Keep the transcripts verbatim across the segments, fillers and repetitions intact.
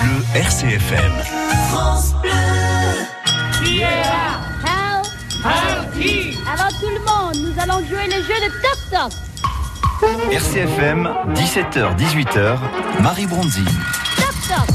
Bleu R C F M. France Bleu. Qui est là? How? Parti. Alors tout le monde, nous allons jouer le jeu de toc-toc. R C F M, dix-sept heures dix-huit heures, Marie Bronzine. Toc-toc.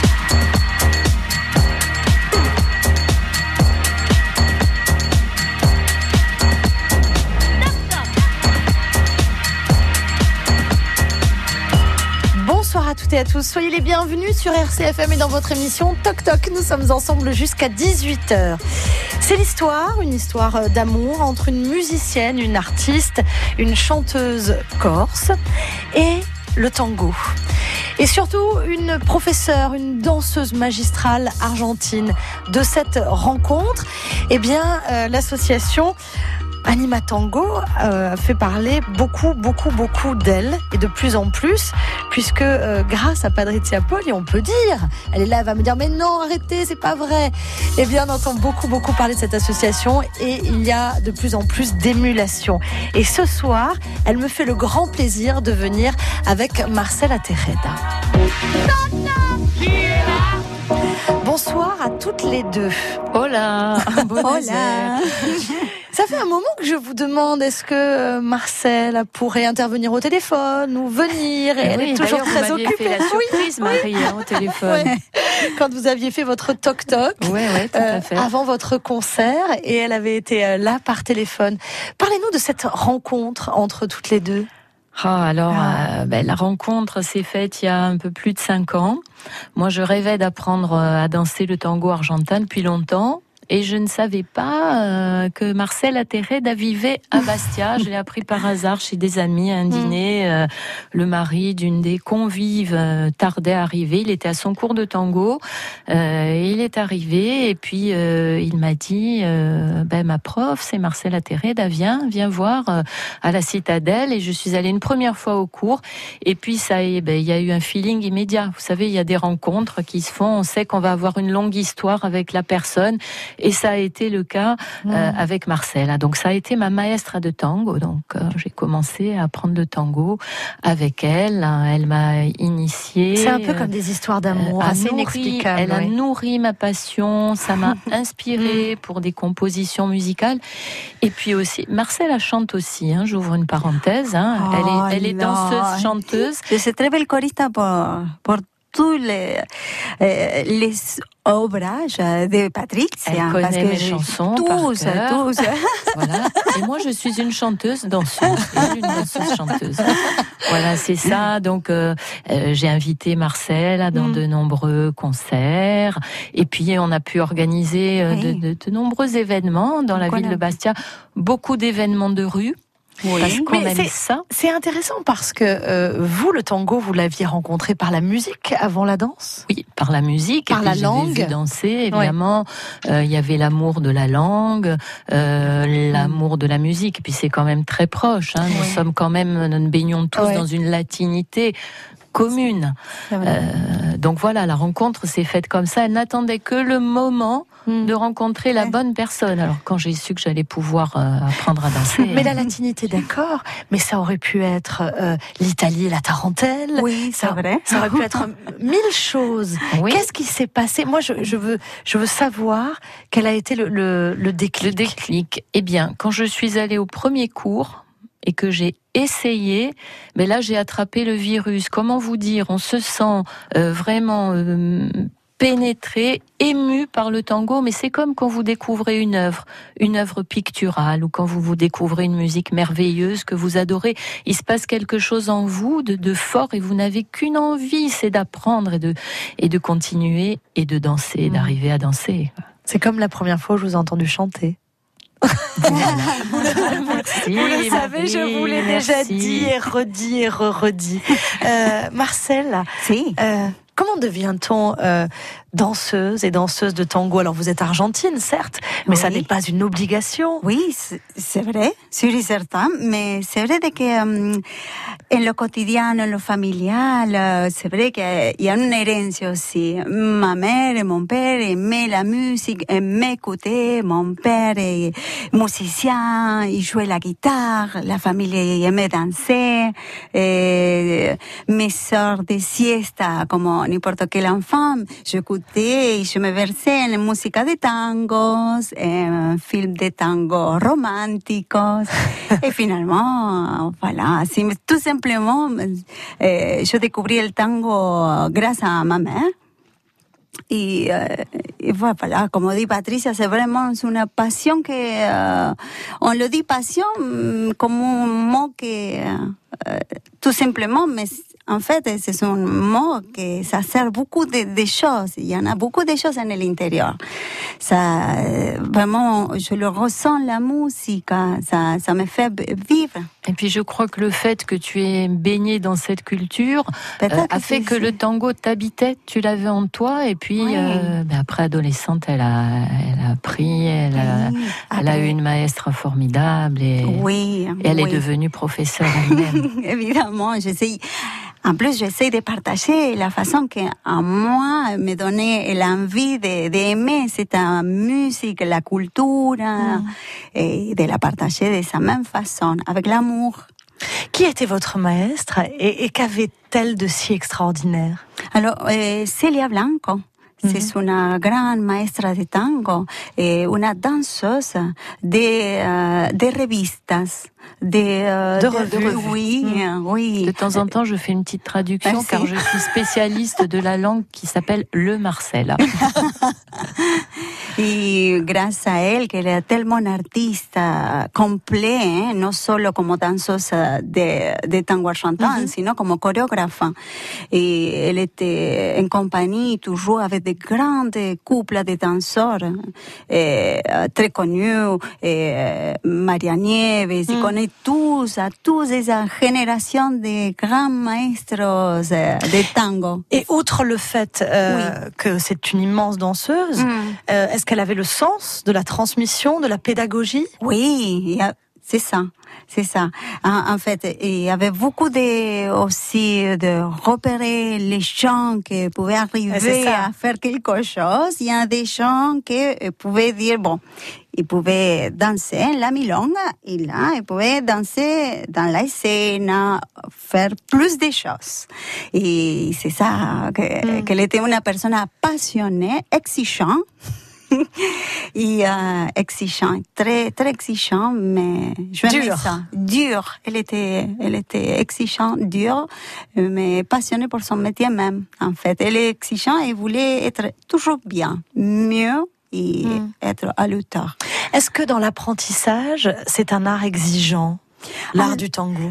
Bonsoir à toutes et à tous, soyez les bienvenus sur R C F M et dans votre émission Toc Toc. Nous sommes ensemble jusqu'à dix-huit heures. C'est l'histoire, une histoire d'amour entre une musicienne, une artiste, une chanteuse corse et le tango. Et surtout une professeure, une danseuse magistrale argentine. De cette rencontre, eh bien, euh, l'association Anima Tango euh, fait parler beaucoup, beaucoup, beaucoup d'elle et de plus en plus, puisque euh, grâce à Patrizia Poli, on peut dire, elle est là, elle va me dire mais non, arrêtez, c'est pas vrai. Eh bien, on entend beaucoup, beaucoup parler de cette association et il y a de plus en plus d'émulation. Et ce soir, elle me fait le grand plaisir de venir avec Marcela Tejeda. Qui est là? Bonsoir à toutes les deux. Hola, Hola. Ça fait un moment que je vous demande, est-ce que Marcel pourrait intervenir au téléphone ou venir, et elle oui, est toujours très vous occupée. Fait la surprise, Marie, hein, au téléphone. Ouais. Quand vous aviez fait votre toc-toc, ouais, ouais, tout euh, à fait. avant votre concert, et elle avait été là par téléphone. Parlez-nous de cette rencontre entre toutes les deux. Ah, alors, Ah. Euh, ben, la rencontre s'est faite il y a un peu plus de cinq ans. Moi, je rêvais d'apprendre à danser le tango argentin depuis longtemps. Et je ne savais pas euh, que Marcela Tejeda vivait à Bastia. Je l'ai appris par hasard chez des amis à un dîner. Euh, le mari d'une des convives euh, tardait à arriver. Il était à son cours de tango. Euh, et il est arrivé et puis euh, il m'a dit euh, ben, ma prof, c'est Marcela Tejeda, viens, viens voir euh, à la Citadelle. Et je suis allée une première fois au cours. Et puis ça, ben, il y a eu un feeling immédiat. Vous savez, il y a des rencontres qui se font. On sait qu'on va avoir une longue histoire avec la personne. Et ça a été le cas euh, mmh. avec Marcela. Donc ça a été ma maestra de tango. Donc euh, j'ai commencé à apprendre le tango avec elle. Elle m'a initiée. C'est un peu comme des histoires d'amour, euh, assez nourri, inexplicables. Elle ouais. a nourri ma passion. Ça m'a inspirée pour des compositions musicales. Et puis aussi, Marcela chante aussi. Hein, j'ouvre une parenthèse. Hein. Oh, elle est, elle est danseuse, chanteuse. Je suis très belle choriste pour pour tous les euh, les ouvrages de Patrizia. Elle connaît parce que mes chansons tous, par cœur. tous. Voilà. Et moi, je suis une chanteuse danseuse. Une danseuse chanteuse. Voilà, c'est ça. Donc, euh, euh, j'ai invité Marcel dans mm. de nombreux concerts. Et puis, on a pu organiser euh, oui. de, de, de nombreux événements dans la voilà. ville de Bastia. Beaucoup d'événements de rue. Oui. Parce qu'on Mais aime c'est, ça. C'est intéressant parce que euh, vous, le tango, vous l'aviez rencontré par la musique avant la danse ? Oui, par la musique. Par et la puis langue. Vu danser, évidemment. Il ouais. euh, y avait l'amour de la langue, euh, l'amour de la musique. Et puis c'est quand même très proche. Hein. Nous ouais. sommes quand même, nous baignons tous ouais. dans une latinité commune. Euh, donc voilà, la rencontre s'est faite comme ça. Elle n'attendait que le moment mmh. de rencontrer la ouais. bonne personne. Alors quand j'ai su que j'allais pouvoir euh, apprendre à danser... Mais la latinité, d'accord, mais ça aurait pu être euh, l'Italie et la tarentelle. Oui, c'est ça, vrai. Ça aurait pu être mille choses. Oui. Qu'est-ce qui s'est passé ? Moi, je, je, veux, je veux savoir quel a été le, le, le déclic. Le déclic, eh bien, quand je suis allée au premier cours... et que j'ai essayé, mais là j'ai attrapé le virus. Comment vous dire ? On se sent euh, vraiment euh, pénétré, ému par le tango, mais c'est comme quand vous découvrez une œuvre, une œuvre picturale, ou quand vous vous découvrez une musique merveilleuse que vous adorez. Il se passe quelque chose en vous de, de fort et vous n'avez qu'une envie, c'est d'apprendre et de, et de continuer et de danser, mmh. d'arriver à danser. C'est comme la première fois où je vous ai entendu chanter. Voilà. vous le, merci, vous le savez, Marie, je vous l'ai déjà merci. dit et redit et re-redit. Euh, Marcel, si. euh, comment devient-on euh, danseuse et danseuse de tango. Alors vous êtes argentine, certes, mais oui. ça n'est pas une obligation. Oui, c'est vrai, sûr et certain, mais c'est vrai que um, en lo quotidiano, en lo familial, c'est vrai qu'il y a une herencia aussi. Ma mère et mon père aimaient la musique, aimaient écouter. Mon père est musicien, il jouait la guitare, la famille aimait danser. Et mes sœurs de siesta, comme n'importe quel enfant, j'écoutais et je me versais en musique de tangos, en film de tango románticos. Et finalement, voilà, c'est tout simplement, eh, je découvris le tango grâce à ma mère. Y, uh, y voilà, como dit Patricia, c'est vraiment une passion que uh, on le dit passion comme un mot que uh, tout simplement, mais en fait c'est un mot que ça sert beaucoup de, de choses. Il y en a beaucoup de choses à l'intérieur. Ça, vraiment, je le ressens la musique, ça, ça me fait vivre. Et puis je crois que le fait que tu aies baigné dans cette culture euh, a fait que le tango t'habitait, tu l'avais en toi, et puis oui. euh, ben après adolescente, elle a, elle a appris, elle a, oui. elle a eu une maestre formidable et, oui, et elle oui. est devenue professeure elle-même. Évidemment, j'essaie. En plus, j'essaie de partager la façon que à moi me donnait l'envie de, d'aimer cette musique, la culture, mm. et de la partager de sa même façon, avec l'amour. Qui était votre maestre et, et qu'avait-elle de si extraordinaire? Alors, eh, Celia Blanco. C'est mm-hmm. une grande maestra de tango, et une danseuse de, uh, de revistas. Des, euh, de, revues. De, oui, mmh. oui. De temps en temps, je fais une petite traduction Merci. Car je suis spécialiste de la langue qui s'appelle le Marcel. Y grâce à elle, qu'elle est tellement artiste complet, hein, non solo como danseuse de, de tango argentin, mm-hmm. sino como chorégraphe. Et elle était en compagnie toujours avec de grands couples de danseurs eh, très connus, eh, Maria Nieves, mm. connaît tous, à tous esa génération de grands maestros de tango. Et outre le fait euh, oui. que c'est une immense danseuse, mm. euh, est-ce qu'elle avait le sens de la transmission, de la pédagogie? Oui, c'est ça. C'est ça. En, en fait, il y avait beaucoup de, aussi de repérer les gens qui pouvaient arriver à faire quelque chose. Il y a des gens qui pouvaient dire, bon, ils pouvaient danser la milonga, et là, ils pouvaient danser dans la scène, faire plus de choses. Et c'est ça, que, mm. qu'elle était une personne passionnée, exigeante. Et euh, exigeant, très très exigeant, mais je aimais ça. Dur. Elle était, elle était exigeante, dure, mais passionnée pour son métier même. En fait, elle est exigeante et voulait être toujours bien, mieux et mm. être à l'auteur. Est-ce que dans l'apprentissage, c'est un art exigeant, l'art ah, du tango?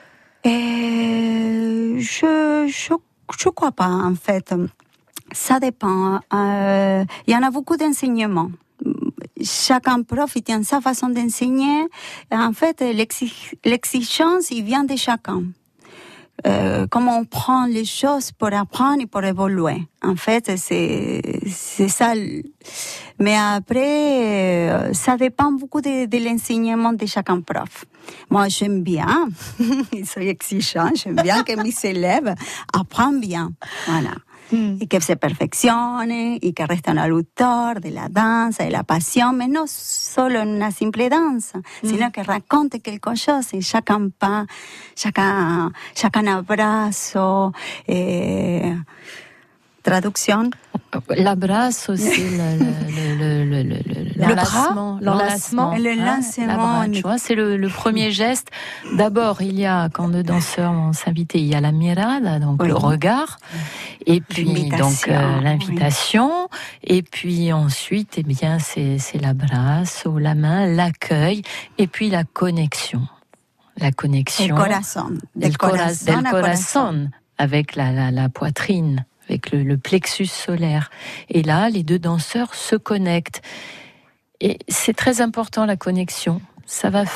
Et je je je crois pas en fait. Ça dépend. Il euh, y en a beaucoup d'enseignements. Chacun prof, il tient sa façon d'enseigner. En fait, l'exig- l'exigence, il vient de chacun. Euh, comment on prend les choses pour apprendre et pour évoluer. En fait, c'est, c'est ça. Mais après, ça dépend beaucoup de, de l'enseignement de chacun prof. Moi, j'aime bien, je suis exigeant, j'aime bien que mes élèves apprennent bien. Voilà. Mm. Y que se perfeccione, y que resten al autor de la danza, de la pasión, mais no solo en una simple danza, mm. sino que raconte quelque chose, y chacun pas, chacun, chacun abrazo, eh, traduction. L'abrazo, c'est le, le, le, le, le, le, l'enlacement, l'enlacement, le lancement, hein, tu vois, c'est le, le premier geste. D'abord, il y a, quand deux danseurs vont s'inviter, il y a la mirada, donc oui. le regard, et puis donc euh, l'invitation, oui. et puis ensuite, eh bien, c'est, c'est l'abrazo, la main, l'accueil, et puis la connexion, la connexion, del corazón, del, del corazón, del corazón, avec la, la, la poitrine. Avec le, le plexus solaire. Et là, les deux danseurs se connectent. Et c'est très important, la connexion. Ça va faire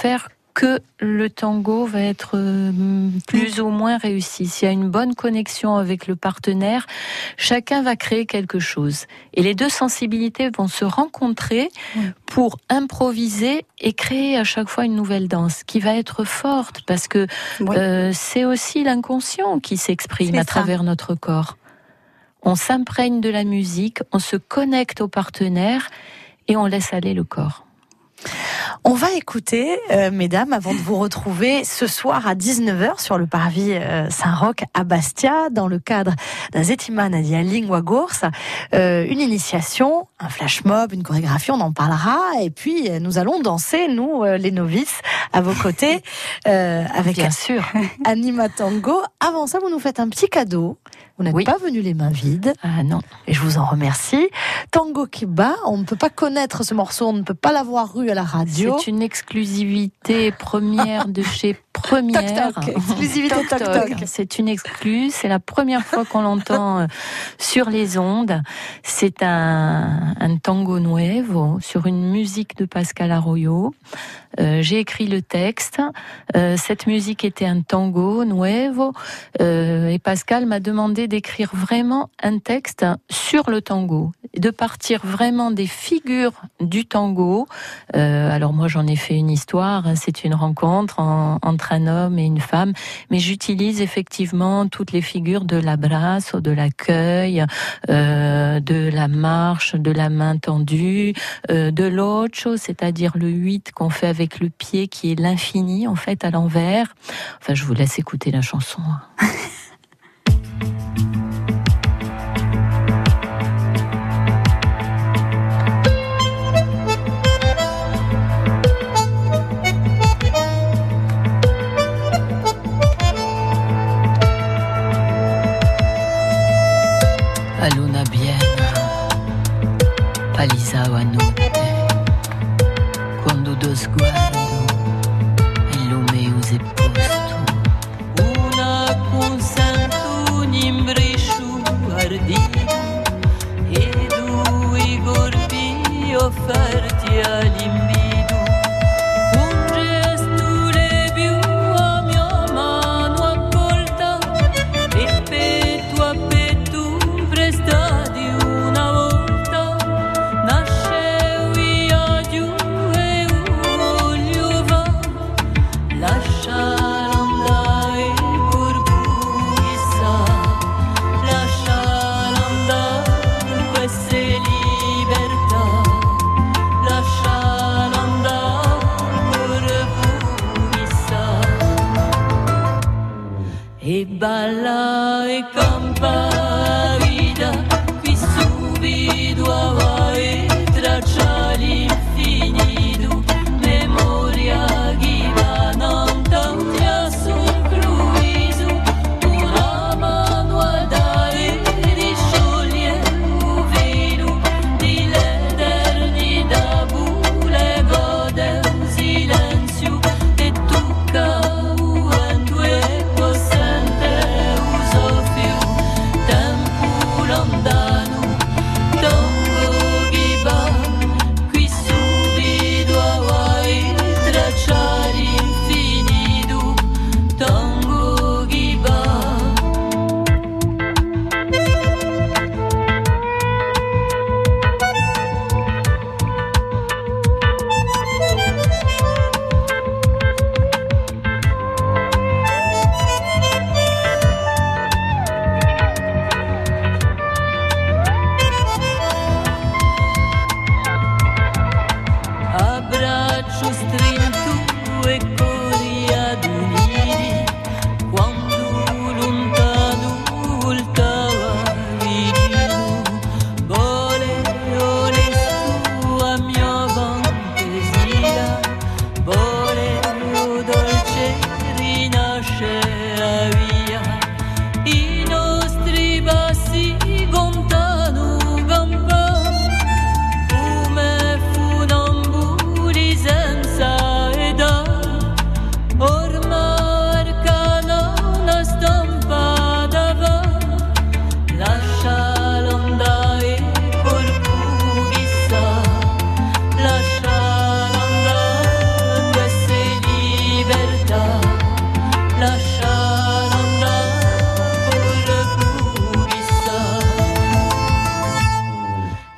que le tango va être plus ou moins réussi. S'il y a une bonne connexion avec le partenaire, chacun va créer quelque chose. Et les deux sensibilités vont se rencontrer pour improviser et créer à chaque fois une nouvelle danse qui va être forte, parce que oui. euh, c'est aussi l'inconscient qui s'exprime à travers notre corps. On s'imprègne de la musique, on se connecte au partenaire et on laisse aller le corps. On va écouter, euh, mesdames, avant de vous retrouver ce soir à dix-neuf heures sur le parvis euh, Saint-Roch à Bastia, dans le cadre d'un Zettimana di Lingua Corsa, euh, une initiation, un flash mob, une chorégraphie, on en parlera, et puis euh, nous allons danser, nous, euh, les novices, à vos côtés, euh, avec bien sûr Anima Tango. Avant ça, vous nous faites un petit cadeau. Vous n'êtes oui. pas venu les mains vides. Ah non. Et je vous en remercie. Tango qui bat, on ne peut pas connaître ce morceau, on ne peut pas l'avoir eu à la radio. C'est une exclusivité première de chez Première. Toc, toc. Exclusivité toc, toc. toc. C'est une exclue, c'est la première fois qu'on l'entend sur les ondes. C'est un, un tango nuevo sur une musique de Pascal Arroyo. Euh, j'ai écrit le texte. Euh, cette musique était un tango nuevo euh, et Pascal m'a demandé d'écrire vraiment un texte sur le tango, de partir vraiment des figures du tango. Euh, alors moi j'en ai fait une histoire, c'est une rencontre en, entre un homme et une femme, mais j'utilise effectivement toutes les figures de l'abrazo, de l'accueil, euh, de la marche, de la main tendue, euh, de l'ocho, c'est-à-dire le huit qu'on fait avec le pied qui est l'infini en fait à l'envers. Enfin, je vous laisse écouter la chanson. A luna piena, palisao a notte, quando do sguardo e lo meu se posto. Una consento un imbrisciu ardito e due corpi offerti all'invito. Un gesto le più a mia mano accolta e petto a petto prestati una volta, nascevi a giù e voglio va, lasciare andare per cui sa, lasciare andare queste libertà, lasciare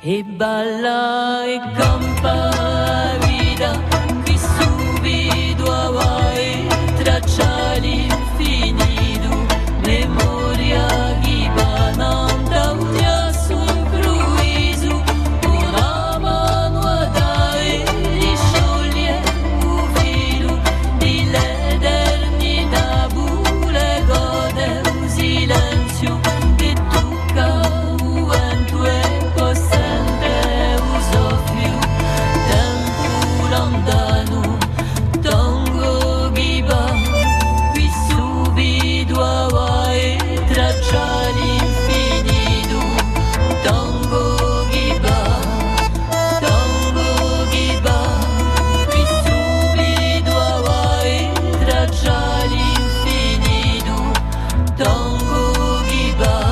e balla e campa la vita qui subito vai traccia l'infinito memoria chi bananta unia su improvviso una mano a dare di scioglie un filo di l'eternità pure gode un silenzio che tocca un vento e possente un soffio tempo lontano tango chi va qui subito vai traccia l'infinito tango chi va tango chi va qui subito vai traccia l'infinito tango chi va.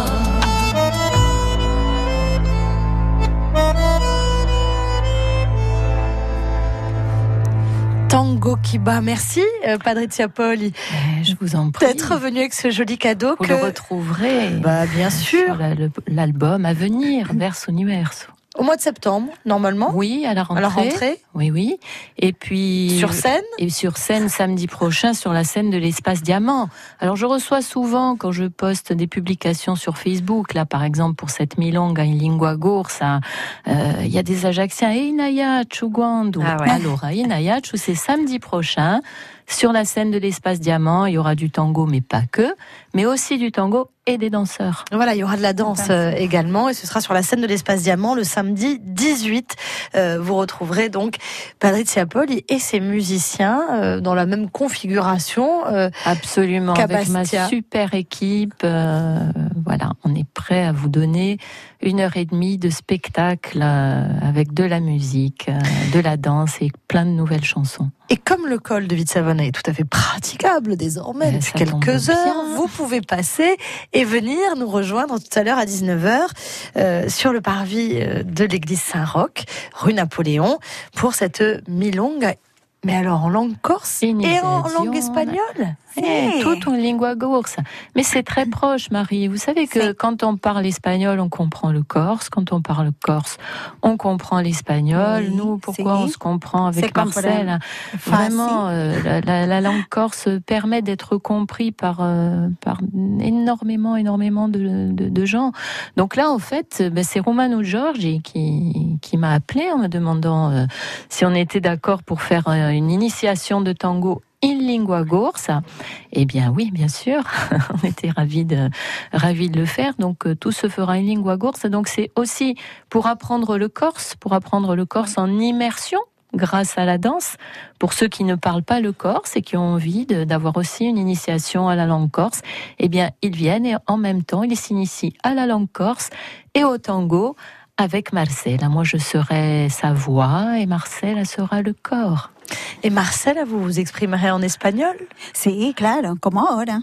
Tango qui bat. Merci, euh, Patrizia Poli, Eh, Je vous en prie. d'être venue avec ce joli cadeau Vous que... le retrouverez Bah, bien sûr. sur la- le- l'album à venir, Verso Universo. Au mois de septembre, normalement, Oui, à la rentrée. à la rentrée, Oui, oui. Et puis sur scène. et sur scène samedi prochain sur la scène de l'Espace Diamant. Alors je reçois souvent quand je poste des publications sur Facebook, là par exemple pour cette milonga in lingua gorsa, il euh, y a des Ajacciens, e inayachu guando. Ah ouais. Alors à inayachu, c'est samedi prochain sur la scène de l'Espace Diamant. Il y aura du tango, mais pas que, mais aussi du tango et des danseurs. Voilà, il y aura de la danse euh, également et ce sera sur la scène de l'Espace Diamant le samedi dix-huit. Euh, vous retrouverez donc Patrizia Poli et ses musiciens euh, dans la même configuration. Euh, Absolument, avec ma Cabastia. super équipe. euh, voilà, on est prêt à vous donner une heure et demie de spectacle euh, avec de la musique, euh, de la danse et plein de nouvelles chansons. et comme le col de Vitsavona est tout à fait praticable désormais Eh, depuis ça tombe quelques bien. heures, vous pouvez passer et venir nous rejoindre tout à l'heure à dix-neuf heures euh, sur le parvis euh, de l'église Saint-Roch, rue Napoléon, pour cette milonga. Mais alors en langue corse Une et en version. langue espagnole. Eh, Si. tout en lingua gorsa. Mais c'est très proche, Marie. Vous savez que Si. quand on parle espagnol, on comprend le corse. Quand on parle corse, on comprend l'espagnol. Oui, Nous, pourquoi si. on se comprend avec C'est compréhensible. Marcel? Facile. Vraiment, euh, la, la- la langue corse permet d'être compris par, euh, par énormément, énormément de, de- de gens. Donc là, en fait, ben, c'est Romano Giorgi qui, qui m'a appelé en me demandant euh, si on était d'accord pour faire euh, une initiation de tango in lingua gorsa. Eh bien oui, bien sûr, on était ravis de, ravis de le faire. Donc euh, tout se fera in lingua gorsa. Donc c'est aussi pour apprendre le corse, pour apprendre le corse en immersion grâce à la danse, pour ceux qui ne parlent pas le corse et qui ont envie de- d'avoir aussi une initiation à la langue corse, eh bien, ils viennent et en même temps, ils s'initient à la langue corse et au tango avec Marcela. Moi, je serai sa voix et Marcela sera le corps. Et Marcela, vous vous exprimerez en espagnol? Sí, claro, como ahora.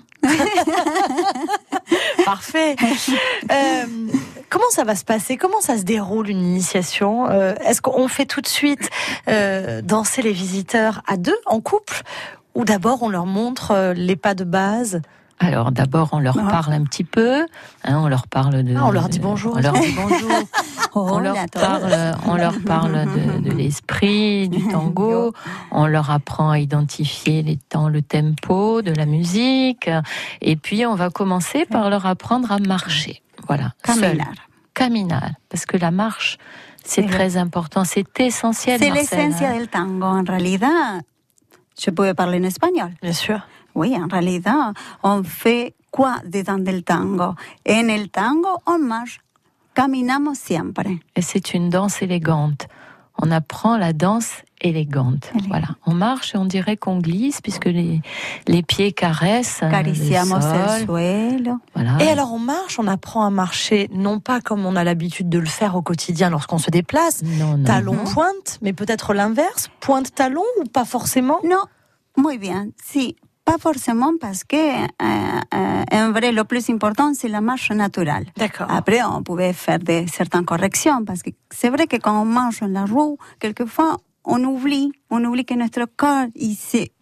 Parfait. Euh, comment ça va se passer? Comment ça se déroule une initiation? Euh, Est-ce qu'on fait tout de suite euh, danser les visiteurs à deux, en couple? Ou d'abord on leur montre euh, les pas de base? Alors d'abord, on leur Ah. parle un petit peu, hein, on leur parle de... Ah, on leur dit bonjour. On leur dit bonjour. On Hola leur a todos. parle, on leur parle de, de l'esprit, du tango. On leur apprend à identifier les temps, le tempo de la musique. Et puis, on va commencer par leur apprendre à marcher. Voilà. seul. Caminar. Caminar. Parce que la marche, c'est C'est très important. C'est essentiel, C'est Marcel, l'esencia hein. del tango. En realidad, je peux parler en espagnol. Bien sûr. Oui, en realidad, on fait quoi dedans del tango? En el tango, on marche. Caminamos siempre. Et c'est une danse élégante. On apprend la danse élégante. Élégante. Voilà. On marche et on dirait qu'on glisse puisque les, les pieds caressent euh, Cariciamos le el sol. suelo. Voilà. Et alors on marche, on apprend à marcher, non pas comme on a l'habitude de le faire au quotidien lorsqu'on se déplace, non, non. talon pointe, mais peut-être l'inverse, pointe talon ou pas forcément? No, muy bien. Sí, pas forcément parce que, euh, euh, en vrai, le plus important, c'est la marche naturelle. D'accord. Après, on pouvait faire des, certaines corrections parce que c'est vrai que quand on marche dans la roue, quelquefois, on oublie, on oublie que notre corps, il se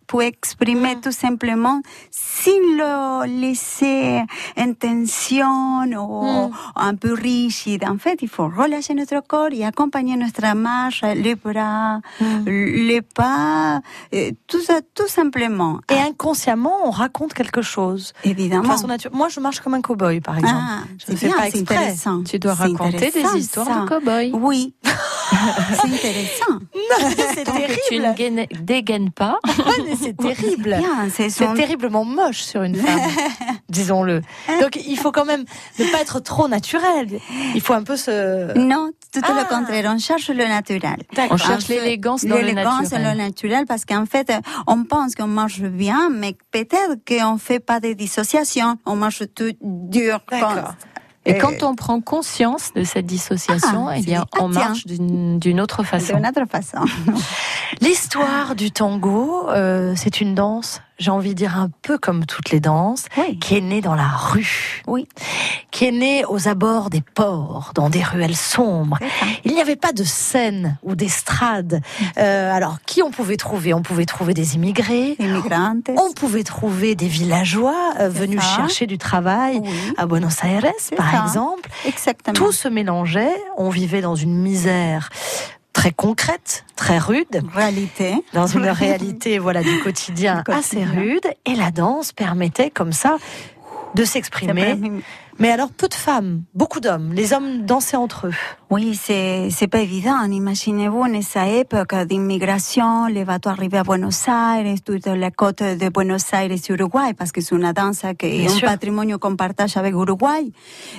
pour exprimer mm. tout simplement sans le laisser en tension ou mm. un peu rigide. En fait, il faut relâcher notre corps et accompagner notre marche, les bras, mm. les pas, tout ça, tout simplement. Et inconsciemment, on raconte quelque chose. Évidemment. Façon nature. Moi, je marche comme un cow-boy, par exemple. Ah, je ne fais bien, pas exprès. Tu dois raconter des histoires ça. de cow-boy. Oui. C'est intéressant. Non, c'est Tant terrible. Que tu ne gaines, dégaines pas. Ouais, mais c'est terrible. Bien, c'est, son... c'est terriblement moche sur une femme, disons-le. Donc, il faut quand même ne pas être trop naturel. Il faut un peu se... Non, tout ah. le contraire. On cherche le naturel. D'accord. On cherche l'élégance dans l'élégance le naturel. L'élégance dans le naturel parce qu'en fait, on pense qu'on marche bien, mais peut-être qu'on ne fait pas de dissociation. On marche tout dur. D'accord. Et quand on prend conscience de cette dissociation, ah, eh bien, on marche d'une, d'une autre façon. D'une autre façon. L'histoire du tango, euh, c'est une danse, j'ai envie de dire un peu comme toutes les danses, oui. qui est née dans la rue, oui. qui est née aux abords des ports, dans des ruelles sombres. Il n'y avait pas de scène ou d'estrade. Euh, alors, qui on pouvait trouver ? On pouvait trouver des immigrés, Immigrantes. On pouvait trouver des villageois euh, venus ça. chercher du travail oui. à Buenos Aires, c'est par ça. exemple. Exactement. Tout se mélangeait, on vivait dans une misère très concrète, très rude. Réalité. Dans une réalité voilà, du quotidien, quotidien assez rude. Et la danse permettait comme ça de s'exprimer. Mais alors, peu de femmes, beaucoup d'hommes. Les hommes dansaient entre eux. Oui, c'est, c'est pas évident. Imaginez-vous, en esa époque d'immigration, les bateaux arrivaient à Buenos Aires, toute la côte de Buenos Aires et Uruguay, parce que c'est une danse qui est un patrimoine qu'on partage avec Uruguay.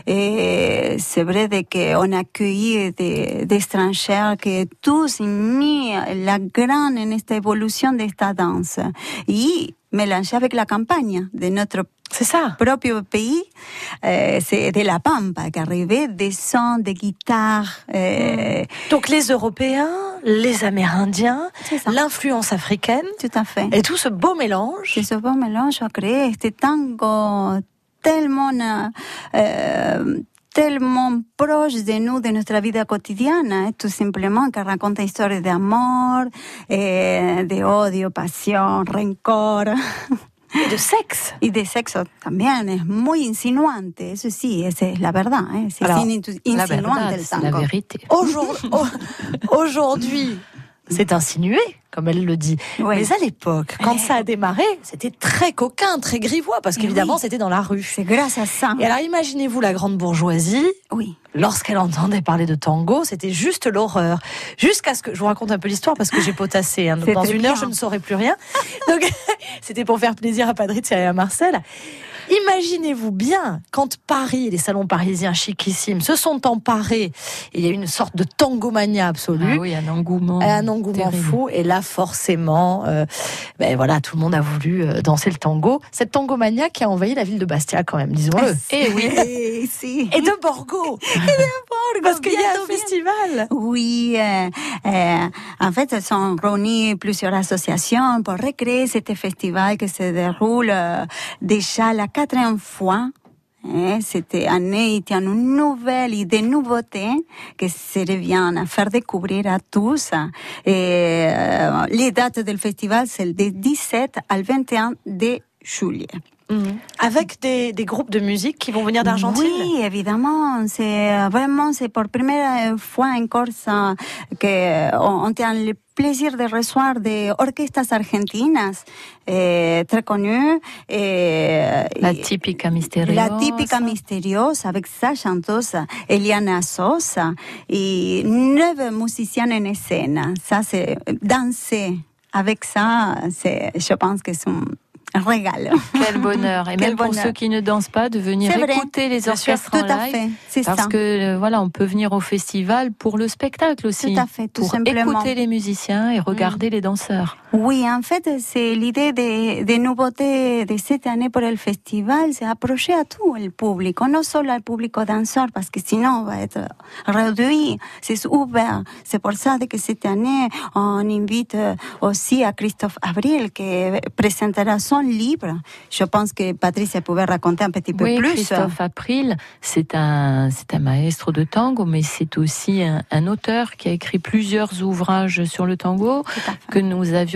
Et c'est vrai qu'on a accueilli des, des étrangers qui tous ont mis la grande en cette évolution de cette danse. Et mélangé avec la campagne de notre c'est ça. propre pays, euh, c'est de la pampa qu'arrivaient des sons de guitare. Euh... Donc les Européens, les Amérindiens, l'influence africaine, tout à fait. Et tout ce beau mélange. Et ce beau mélange a créé ce tango tellement euh, tellement proche de nous, de notre vie quotidienne, tout simplement, qui raconte histoire d'amour, eh, de odio, passion, rencor. Et de sexe. Y de sexo también, es muy insinuante, eso sí, esa es la verdad, ¿eh? C'est Alors, insinuante la verdad, el tango. C'est la vérité. Aujourd'hui, aujourd'hui, c'est insinué, comme elle le dit. Oui. Mais à l'époque, quand ça a démarré, c'était très coquin, très grivois, parce qu'évidemment, oui. c'était dans la rue. C'est grâce à ça. Et alors, imaginez-vous la grande bourgeoisie. Oui. Lorsqu'elle entendait parler de tango, c'était juste l'horreur. Jusqu'à ce que, je vous raconte un peu l'histoire parce que j'ai potassé, hein, donc dans une bien. heure, je ne saurais plus rien. Donc, c'était pour faire plaisir à Patricia et à Marcel. Imaginez-vous bien, quand Paris, les salons parisiens chiquissimes, se sont emparés, et il y a eu une sorte de tangomania absolue. Ah oui, un engouement. Un engouement terrible. Fou. Et là, forcément, euh, ben voilà, tout le monde a voulu euh, danser le tango. Cette tangomania qui a envahi la ville de Bastia, quand même, disons-le. Et oui. Et, si. Et de Borgo. Et de Borgo. Parce qu'il y a un festival. Oui. Euh, euh, en fait, elles sont réunies plusieurs associations pour recréer ce festival qui se déroule euh, déjà la quatrième fois. Eh, cette année, il y a une nouvelle et des nouveautés que se revient à faire découvrir à tous. Et, euh, les dates du festival, c'est du dix-sept au vingt et un de juillet. Mmh. Avec des, des groupes de musique qui vont venir d'Argentine. Oui, évidemment. C'est vraiment, c'est pour première fois encore ça que on, on a le plaisir de recevoir des orchestres argentinas eh, très connues. Eh, la Típica Misteriosa. La Típica Misteriosa, avec sa chanteuse Eliana Sosa et neuf musiciens en scène. Ça, c'est danser avec ça, c'est, je pense que c'est un régal. Quel bonheur. Et Quel même pour bonheur. ceux qui ne dansent pas, de venir c'est écouter vrai. les orchestres tout en à live. Fait. C'est parce ça. que euh, voilà, on peut venir au festival pour le spectacle aussi. Tout à fait, tout pour simplement. écouter les musiciens et regarder mmh. les danseurs. Oui, en fait, c'est l'idée des de nouveautés de cette année pour le festival, c'est approcher à tout le public, non seulement le public danseur, parce que sinon on va être réduit. C'est ouvert. C'est pour ça que cette année, on invite aussi à Christophe Abril, qui présentera son livre. Je pense que Patricia pouvait raconter un petit peu oui, plus. Christophe Abril, c'est un, c'est un maestro de tango, mais c'est aussi un, un auteur qui a écrit plusieurs ouvrages sur le tango que nous avions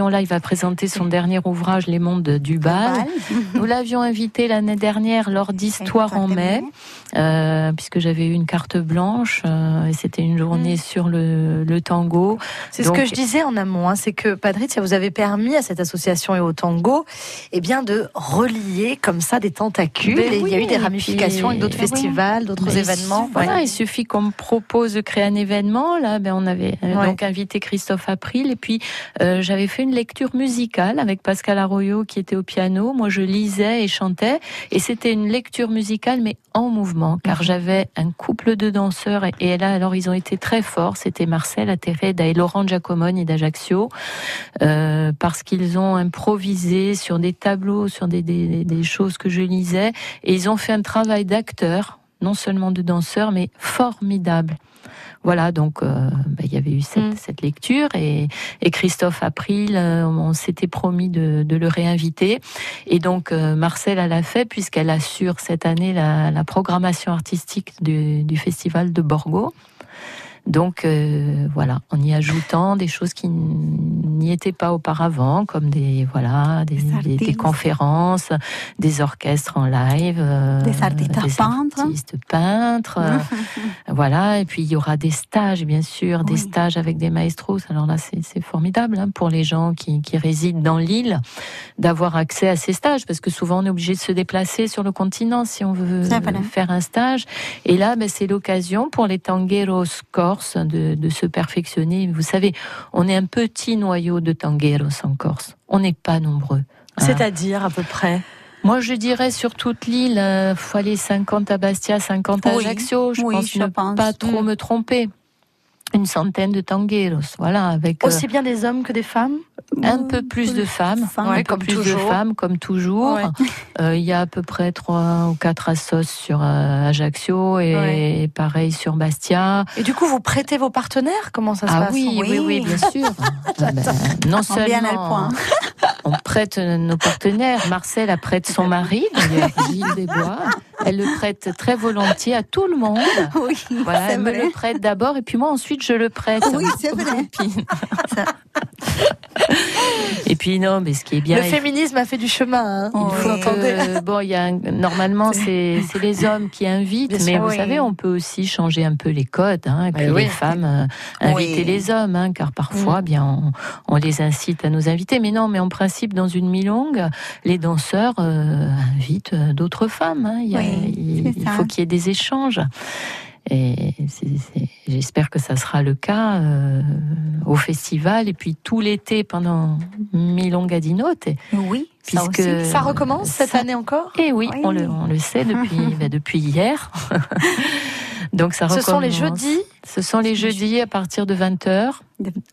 occasion-là, il va présenter son dernier ouvrage, Les Mondes du Bal. Nous l'avions invité l'année dernière lors d'Histoire en mai, euh, puisque j'avais eu une carte blanche, euh, et c'était une journée mmh. sur le, le tango. C'est Donc, ce que je disais en amont, hein, c'est que Patrizia, vous avez permis à cette association et au tango, eh bien, de relier comme ça des tentacules. Ben et oui, il y a eu des ramifications avec d'autres festivals, d'autres Mais événements. Voilà, ouais. il suffit qu'on me propose de créer un événement. Là, ben, on avait euh, ouais. donc invité Christophe April, et puis euh, j'avais fait une lecture musicale avec Pascal Arroyo qui était au piano. Moi, je lisais et chantais, et c'était une lecture musicale, mais en mouvement, car mmh. j'avais un couple de danseurs, et, et là, alors, ils ont été très forts. C'était Marcel Attereda et Laurent Giacomoni d'Ajaccio, euh, parce qu'ils ont improvisé sur des tableaux, sur des, des, des choses que je lisais, et ils ont fait un travail d'acteur, non seulement de danseurs, mais formidable. Voilà, donc euh, bah, il y avait eu cette, mmh. cette lecture, et, et Christophe April, euh, on s'était promis de, de le réinviter, et donc euh, Marcel elle l'a fait, puisqu'elle assure cette année la, la programmation artistique du, du festival de Borgo. Donc euh, voilà, en y ajoutant des choses qui n'y étaient pas auparavant, comme des voilà des, des, des conférences, des orchestres en live, euh, des artistes des peintres, artistes peintres, euh, voilà. Et puis il y aura des stages, bien sûr, des oui. stages avec des maestros. Alors là, c'est, c'est formidable hein, pour les gens qui, qui résident dans l'île, d'avoir accès à ces stages, parce que souvent on est obligé de se déplacer sur le continent si on veut faire un stage. Et là, ben, c'est l'occasion pour les tangueros corses De, de se perfectionner. Vous savez, on est un petit noyau de tangueros en Corse. On n'est pas nombreux. C'est-à-dire, à peu près? Moi, je dirais sur toute l'île, il euh, faut aller cinquante à Bastia, cinquante à oui. Ajaccio. Je oui, pense je ne pense. pas trop mmh. me tromper. Une centaine de tangueros, voilà. Avec, Aussi euh, bien des hommes que des femmes? Un mmh, peu plus de femmes, femmes, ouais, un peu plus toujours. de femmes, comme toujours. Il ouais. euh, y a à peu près trois ou quatre assos sur euh, Ajaccio, et ouais. pareil sur Bastia. Et du coup, vous prêtez vos partenaires? Comment ça se ah passe? oui, oui, oui, oui, bien sûr. ben, non seulement bien le point. on prête nos partenaires. Marcel a prête son mari, d'ailleurs, Gilles Desbois. Elle le prête très volontiers à tout le monde. Oui, voilà, c'est elle vrai. me le prête d'abord, et puis moi ensuite je le prête. Oui, c'est vrai. Ça. Et puis non, mais ce qui est bien, le féminisme a fait du chemin. Hein. Il faut oui. que, bon, il y a normalement c'est c'est les hommes qui invitent, bien mais sûr, vous oui. savez, on peut aussi changer un peu les codes, hein, et puis oui. les femmes euh, inviter oui. les hommes, hein, car parfois, mmh. bien, on, on les incite à nous inviter. Mais non, mais en principe, dans une milongue, les danseurs euh, invitent d'autres femmes. Hein. Il, y a, oui, il, il faut qu'il y ait des échanges. Et c'est, c'est, j'espère que ça sera le cas euh, au festival, et puis tout l'été pendant Milonga di Notte. Oui, puisque ça, aussi. ça recommence cette ça, année encore. Et oui, oui. On, le, on le sait depuis, bah, depuis hier. Donc ça recommence. Ce sont les jeudis. Ce sont les jeudis à partir de vingt heures,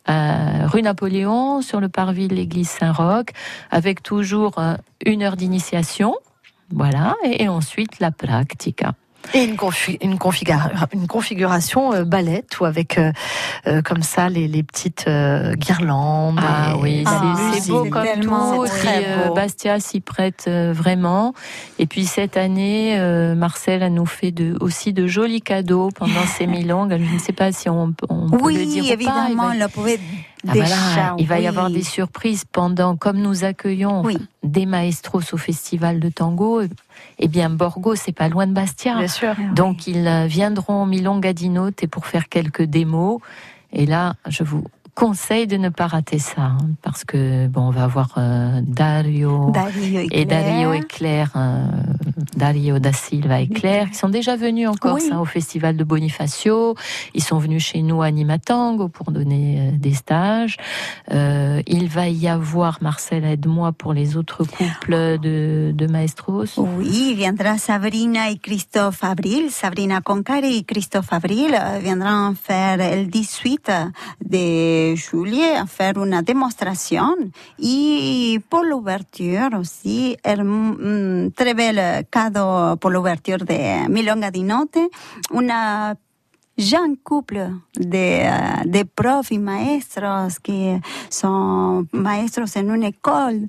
à rue Napoléon, sur le parvis de l'église Saint-Roch, avec toujours une heure d'initiation, voilà, et, et ensuite la practica. Et une, confi- une, configura- une configuration euh, ballette, ou avec euh, euh, comme ça les, les petites euh, guirlandes. Ah et, oui, ah, c'est, c'est beau c'est comme tout. C'est très beau. Euh, Bastia s'y prête euh, vraiment. Et puis cette année, euh, Marcel elle nous fait de, aussi de jolis cadeaux pendant ces milongues. Je ne sais pas si on, on oui, peut le dire ou pas. Oui, évidemment, on pouvait. Ah Déjà, voilà, il va oui. y avoir des surprises pendant, comme nous accueillons oui. des maestros au festival de tango. Eh bien, Borgo, c'est pas loin de Bastia. Bien sûr. Donc, ils viendront au Milonga di Notte pour faire quelques démos. Et là, je vous conseille de ne pas rater ça, hein, parce que bon, on va avoir euh, Dario, Dario et Dario et Claire, euh, Dario da Silva et Claire, qui sont déjà venus en Corse, oui. hein, au festival de Bonifacio. Ils sont venus chez nous à Animatango pour donner euh, des stages. Euh, il va y avoir, Marcel, aide-moi pour les autres couples de, de maestros. Oui, viendra Sabrina et Christophe Abril. Sabrina Concari et Christophe Abril viendront faire le dix-huit de juillet à faire une démonstration. Et pour l'ouverture aussi, un très bel cadeau pour l'ouverture de Milonga di Notte, une jeune couple de, de profs et maestros qui sont maestros en une école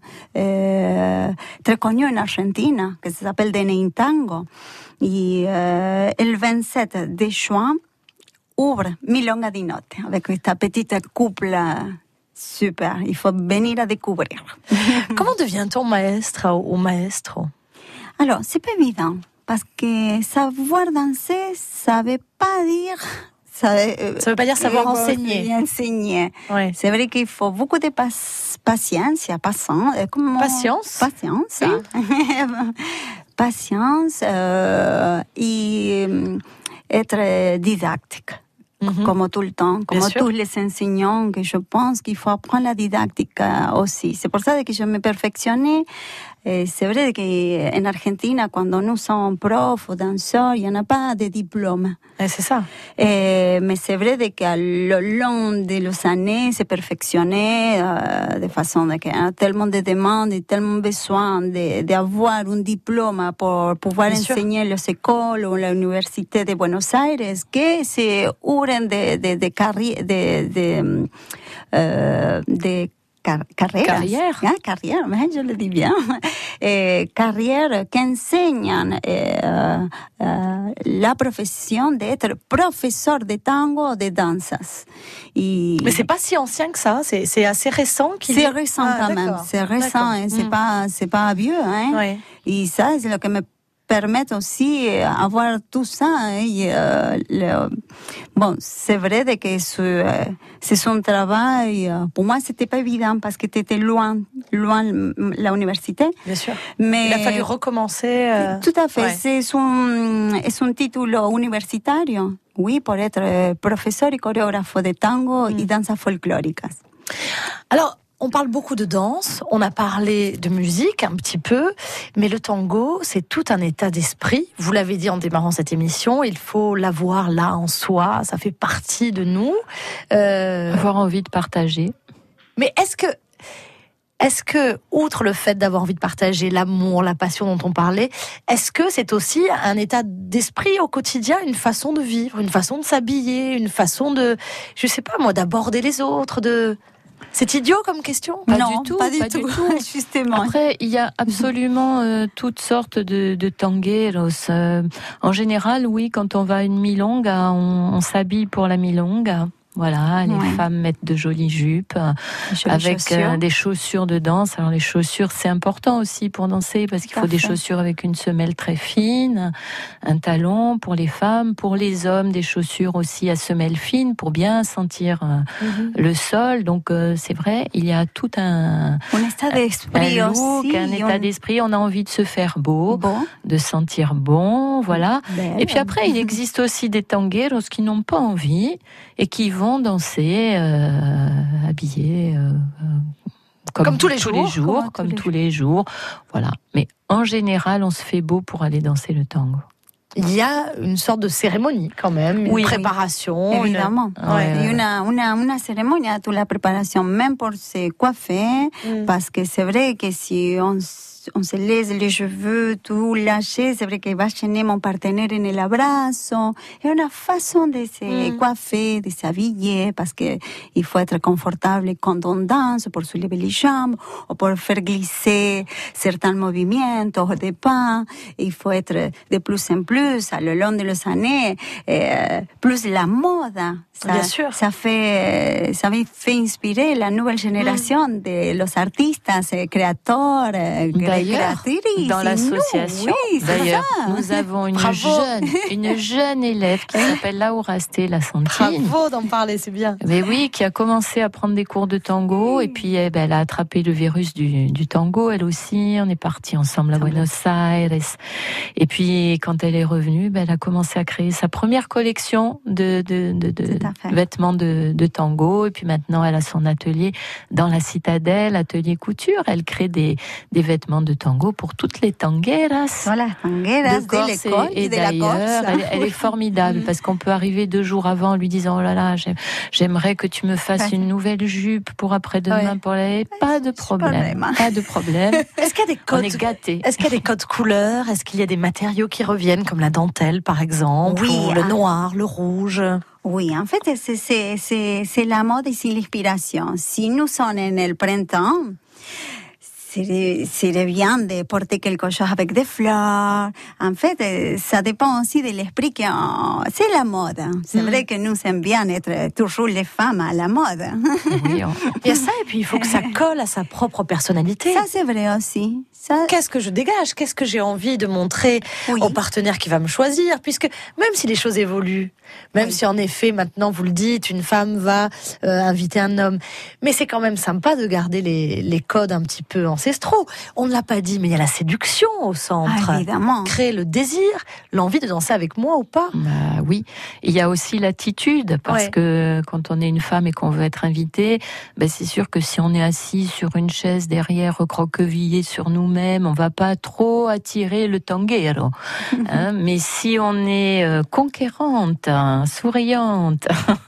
euh, très connue en Argentine, qui s'appelle De Neintango. Et euh, le vingt-sept de juin, ouvre Milonga di Notte avec cette petite couple super. Il faut venir à découvrir. Comment devient-on maestra ou maestro? Alors, c'est pas évident. Parce que savoir danser, ça veut pas dire... Ça, euh, ça veut pas dire savoir euh, enseigner. enseigner. Ouais. C'est vrai qu'il faut beaucoup de pas, patience. Patience. Comment, patience. Patience. Oui. Patience euh, et euh, être didactique. Mm-hmm. Comme tout le temps, comme tous les enseignants, que je pense qu'il faut apprendre la didactique aussi. C'est pour ça que je me perfectionnais. Et c'est vrai qu'en Argentine, quand nous sommes profs ou danseurs, il n'y en a pas de diplôme. Et c'est ça. Et, mais c'est vrai qu'à le long des années, c'est perfectionné euh, de façon qu'il y a tellement de demandes et tellement besoin de, d'avoir un diplôme pour pouvoir Bien enseigner sûr. Les écoles ou l'université de Buenos Aires, que c'est une de, de, de carrière, de, de, euh, de Car- carrière, ah, carrière, je le dis bien, eh, carrière qui enseignent eh, euh, la profession d'être professeur de tango ou de danse. Et... Mais c'est pas si ancien que ça, c'est, c'est assez récent. Qu'il c'est est... récent ah, quand même, c'est récent, hein, c'est mm. pas, c'est pas vieux, hein. Ouais. Et ça, c'est ce qui me permet aussi d'avoir tout ça. Hein, et, euh, le... Bon, c'est vrai que ce, euh, c'est son travail. Euh, pour moi, c'était pas évident parce que t'étais loin, loin l'université. Bien sûr. Mais il a fallu recommencer. Euh... Tout à fait. Ouais. C'est son, c'est un titre universitaire. Oui, pour être professeur et chorégraphe de tango mm. et danses folklóricas. Alors. On parle beaucoup de danse, on a parlé de musique un petit peu, mais le tango, c'est tout un état d'esprit. Vous l'avez dit en démarrant cette émission, il faut l'avoir là en soi, ça fait partie de nous. Euh... Avoir envie de partager. Mais est-ce que, est-ce que, outre le fait d'avoir envie de partager l'amour, la passion dont on parlait, est-ce que c'est aussi un état d'esprit au quotidien, une façon de vivre, une façon de s'habiller, une façon de, je sais pas moi, d'aborder les autres, de... C'est idiot comme question? Pas non, du tout, pas du, pas tout. du tout. Justement. Après, il y a absolument euh, toutes sortes de, de tangueros. Euh, en général, oui, quand on va à une milonga, on, on s'habille pour la milonga. Voilà, les ouais. femmes mettent de jolies jupes avec euh, des chaussures de danse. Alors les chaussures, c'est important aussi pour danser parce qu'il faut des chaussures avec une semelle très fine, un talon pour les femmes, pour les hommes, des chaussures aussi à semelle fine pour bien sentir euh, mm-hmm. le sol. Donc euh, c'est vrai, il y a tout un, un état d'esprit un look, aussi, un état on... d'esprit. On a envie de se faire beau, bon. de sentir bon, voilà. Belle. Et puis après, il existe aussi des tangueros qui n'ont pas envie et qui vont danser euh, habillés euh, comme, comme tous les tous jours, les jours comme, comme tous les jours. Voilà. Mais en général, on se fait beau pour aller danser le tango. Il y a une sorte de cérémonie quand même, une oui, préparation. Oui. Évidemment. Une... Ouais, ouais. Una, una, una cérémonie, toute la préparation, même pour se coiffer, mm. parce que c'est vrai que si on on se laisse les cheveux tout lâchés, c'est vrai qu'il va chaîner mon partenaire en el abrazo. Il y a une façon de se mm. coiffer, de s'habiller, parce que il faut être confortable quand on danse, pour soulever les jambes, ou pour faire glisser certains mouvements de pas. Il faut être de plus en plus, à le long de les années, euh, plus la mode. Ça, Bien sûr. Ça fait, ça fait inspirer la nouvelle génération mm. de los artistas, créateurs, D'ailleurs, dans l'association, oui, d'ailleurs, nous avons une Bravo. jeune, une jeune élève qui s'appelle Laura Stella Santini. Bravo d'en parler, c'est bien. Mais oui, qui a commencé à prendre des cours de tango oui. et puis eh ben, elle a attrapé le virus du, du tango, elle aussi. On est partis ensemble à Buenos Aires. Et puis, quand elle est revenue, ben, elle a commencé à créer sa première collection de, de, de, de vêtements de, de tango. Et puis maintenant, elle a son atelier dans la Citadelle, atelier couture. Elle crée des, des vêtements de tango pour toutes les tangueras. Voilà, tangueras de Corse et, et de d'ailleurs, la elle, elle est formidable parce qu'on peut arriver deux jours avant en lui disant oh là là, j'aime, j'aimerais que tu me fasses ouais. une nouvelle jupe pour après-demain. Ouais. Pour les... Pas de problème, pas de problème. Est-ce qu'il y a des codes? On est gâtés. Est-ce qu'il y a des codes couleurs? Est-ce qu'il y a des matériaux qui reviennent comme la dentelle par exemple? Oui, ou le noir, le rouge? Oui, en fait, c'est, c'est, c'est, c'est la mode et c'est l'inspiration. Si nous sommes en el printemps, serait, serait bien de porter quelque chose avec des fleurs. En fait, ça dépend aussi de l'esprit que oh, c'est la mode. C'est mm. vrai que nous aimons bien être toujours les femmes à la mode. Oui, il y a ça, et puis il faut que ça colle à sa propre personnalité. Ça, c'est vrai aussi. Ça... Qu'est-ce que je dégage? Qu'est-ce que j'ai envie de montrer oui. au partenaire qui va me choisir? Puisque même si les choses évoluent, même oui. si en effet, maintenant, vous le dites, une femme va euh, inviter un homme, mais c'est quand même sympa de garder les, les codes un petit peu ancestraux. On ne l'a pas dit, mais il y a la séduction au centre. Ah, évidemment. Créer le désir, l'envie de danser avec moi ou pas. Bah oui. Il y a aussi l'attitude, parce ouais. que quand on est une femme et qu'on veut être invité, bah c'est sûr que si on est assis sur une chaise derrière, recroquevillé sur nous-mêmes, on va pas trop attirer le tanguero. hein, mais si on est euh, conquérante, hein, souriante,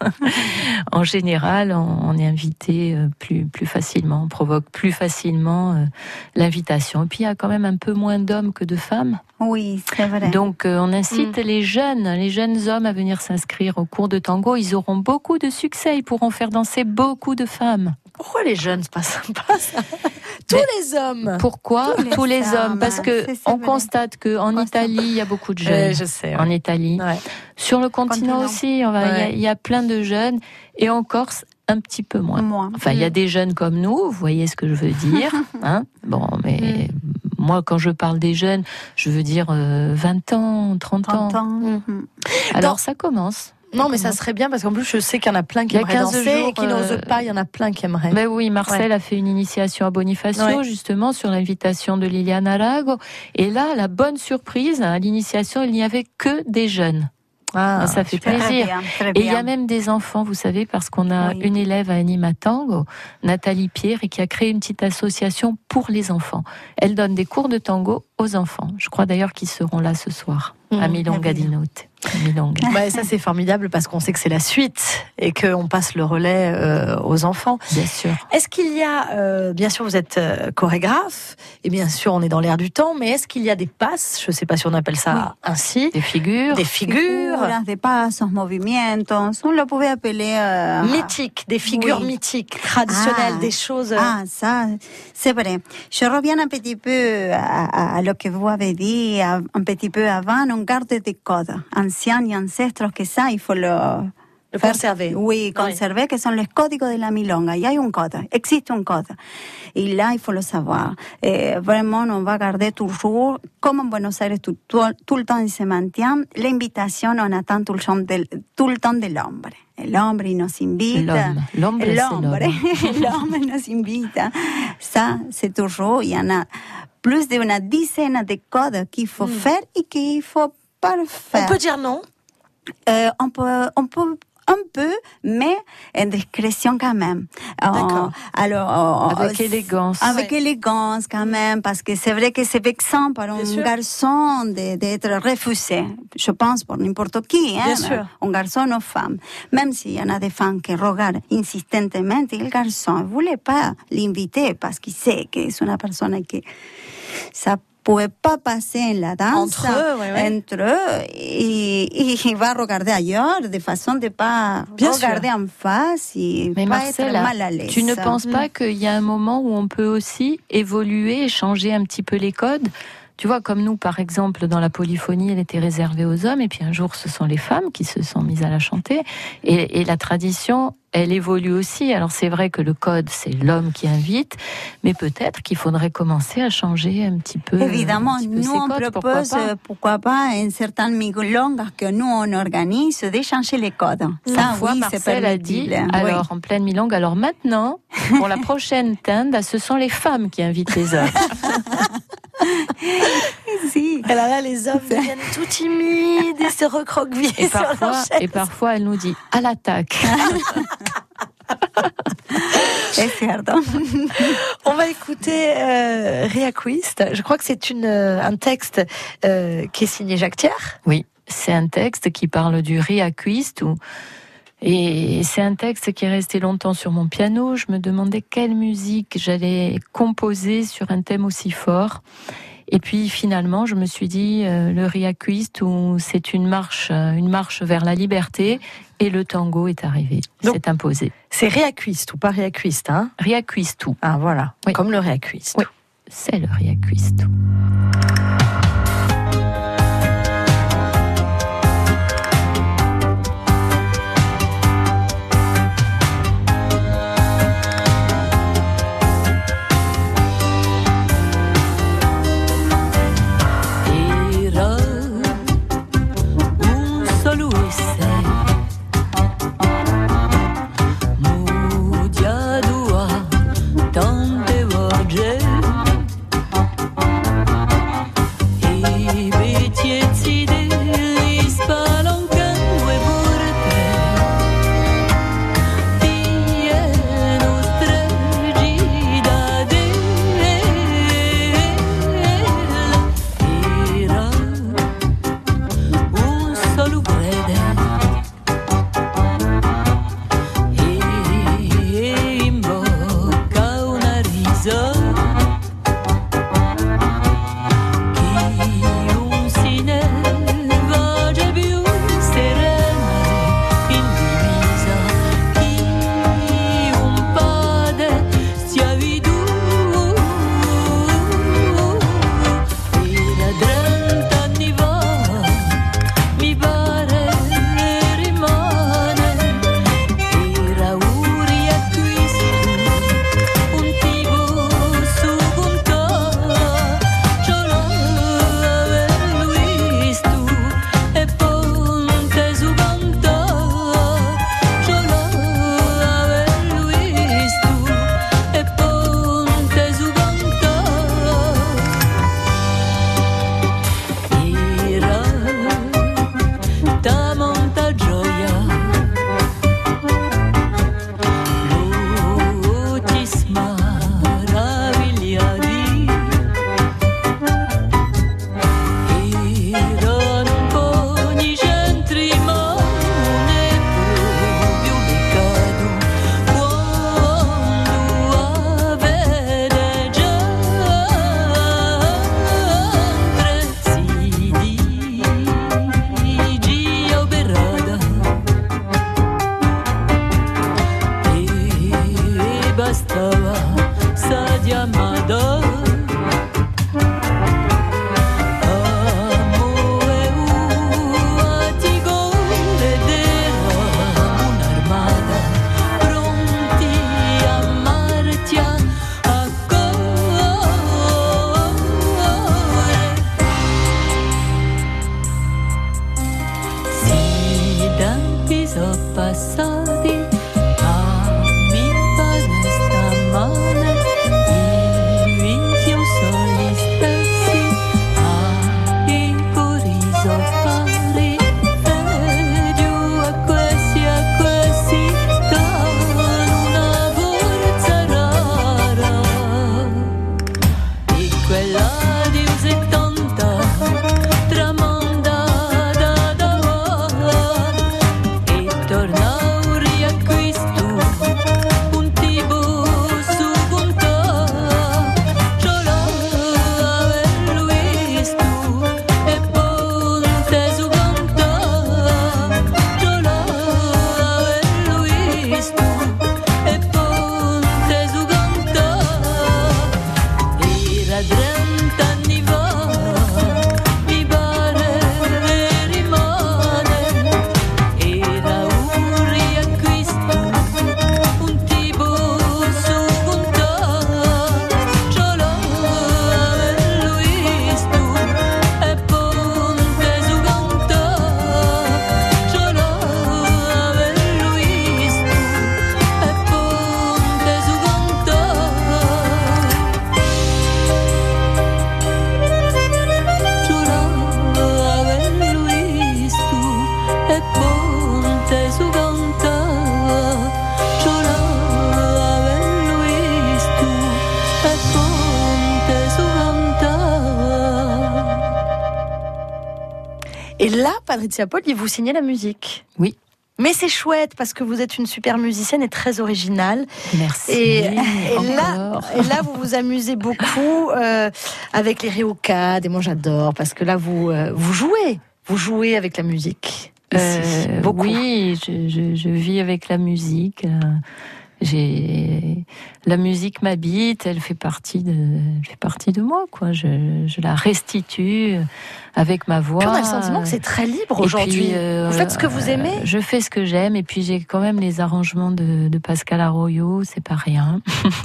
en général, on, on est invité euh, plus plus facilement, on provoque plus facilement euh, l'invitation. Et puis il y a quand même un peu moins d'hommes que de femmes. Oui, c'est vrai. Donc euh, on incite mmh. les jeunes, les jeunes hommes à venir s'inscrire au cours de tango. Ils auront beaucoup de succès, ils pourront faire danser beaucoup de femmes. Pourquoi les jeunes, c'est pas sympa ça? Tous Mais les hommes. Pourquoi tous les, tous les hommes? Parce que c'est, c'est on vrai. constate que en Italie il y a beaucoup de jeunes. Euh, je sais. Ouais. En Italie, ouais. sur le continent, continent. aussi, on va, il ouais. y, y a plein de jeunes, et en Corse un petit peu moins. moins. Enfin, il mmh. y a des jeunes comme nous, vous voyez ce que je veux dire, hein? Bon, mais mmh. moi, quand je parle des jeunes, je veux dire euh, vingt ans, trente ans. trente ans. Mmh. Alors, Donc, ça commence. Non, mais ça serait bien, parce qu'en plus, je sais qu'il y en a plein qui aimeraient danser jours, et qui euh... n'osent pas. Il y en a plein qui aimeraient. Ben oui, Marcel ouais. a fait une initiation à Bonifacio, ouais. justement, sur l'invitation de Liliane Arago. Et là, la bonne surprise, à l'initiation, il n'y avait que des jeunes. Ah, ça fait plaisir. Très bien, très bien. Et il y a même des enfants, vous savez, parce qu'on a oui. une élève à Anima Tango, Nathalie Pierre, et qui a créé une petite association pour les enfants. Elle donne des cours de tango aux enfants. Je crois d'ailleurs qu'ils seront là ce soir, mmh, à Milonga di Notte. Bah, ça c'est formidable, parce qu'on sait que c'est la suite et qu'on passe le relais euh, aux enfants. Bien sûr. Est-ce qu'il y a, euh, bien sûr vous êtes euh, chorégraphe, et bien sûr on est dans l'air du temps, mais est-ce qu'il y a des passes, je ne sais pas si on appelle ça oui. ainsi, des figures, des figures, figuras, des pasos, movimientos, on le pouvait appeler euh... mythiques, des figures oui. mythiques, traditionnelles, ah, des choses. Ah ça, c'est vrai. Je reviens un petit peu à, à, à ce que vous avez dit un petit peu avant. On garde des codes anciens y ancestros, que ça, il faut le, le conserver. Oui, conserver, oui. que sont les códigos de la milonga. Il y a un code, existe un code. Et là, il faut le savoir. Et vraiment, on va garder toujours, comme en Buenos Aires, tout, tout, tout le temps, il se maintient, l'invitation, on attend tout le temps de, tout le temps de l'homme. L'homme, il nous invite. L'homme, l'homme, c'est l'homme. L'homme nous invite. Ça, c'est toujours, il y en a plus d'une dizaine de codes qu'il faut mm. faire et qu'il faut pas le faire. On peut dire non? Euh, on peut, on peut un peu, mais en discrétion quand même. D'accord. Euh, alors, avec euh, élégance. Avec ouais. élégance quand même, parce que c'est vrai que c'est vexant pour un sûr. garçon de, d'être refusé. Je pense pour n'importe qui, hein. Bien sûr. Un garçon ou femme. Même s'il y en a des femmes qui regardent insistentement, le garçon ne voulait pas l'inviter parce qu'il sait que c'est une personne qui, ça pouvait pas passer en la danse entre eux, ouais, ouais. entre eux et, et il va regarder ailleurs de façon de pas Bien regarder sûr. en face et Mais pas Marcella, être mal à l'aise. Tu ne penses pas qu'il y a un moment où on peut aussi évoluer et changer un petit peu les codes? Tu vois, comme nous, par exemple, dans la polyphonie, elle était réservée aux hommes, et puis un jour, ce sont les femmes qui se sont mises à la chanter, et, et la tradition, elle évolue aussi. Alors c'est vrai que le code, c'est l'homme qui invite, mais peut-être qu'il faudrait commencer à changer un petit peu. Évidemment, petit peu nous on codes, propose, pourquoi pas, pourquoi pas une certaine milonga que nous on organise, de changer les codes. Ça, oui, Marcel a dit, oui. alors en pleine milonga, alors maintenant, pour la prochaine tinde, ce sont les femmes qui invitent les hommes. Si. Alors là, les hommes deviennent tout timides et se recroquevillent et parfois, et parfois, elle nous dit à l'attaque. On va écouter euh, Reacquist. Je crois que c'est une, un texte euh, qui est signé Jacques Thiers. Oui, c'est un texte qui parle du Reacquist. Où... Et c'est un texte qui est resté longtemps sur mon piano. Je me demandais quelle musique j'allais composer sur un thème aussi fort. Et puis finalement, je me suis dit, euh, le Reacquist, où c'est une marche, une marche vers la liberté, et le tango est arrivé, Donc, c'est imposé. C'est Reacquist ou pas Reacquist, hein? Reacquist tout. Ah voilà, oui. Comme le Reacquist. Oui. c'est le riacquisto. Et là, Patrizia Paul, il vous signait la musique. Oui. Mais c'est chouette parce que vous êtes une super musicienne et très originale. Merci. Et, et, là, et là, vous vous amusez beaucoup euh, avec les réocades. Et moi, j'adore parce que là, vous, euh, vous jouez. Vous jouez avec la musique. Euh, beaucoup. Oui, je, je, je vis avec la musique. Euh, j'ai la musique m'habite, elle fait partie de, elle fait partie de moi, quoi. Je, je la restitue avec ma voix. Puis on a le sentiment que c'est très libre Et aujourd'hui. puis, euh, Vous faites ce que vous aimez. euh, Je fais ce que j'aime, et puis j'ai quand même les arrangements de, de Pascal Arroyo, c'est pas rien.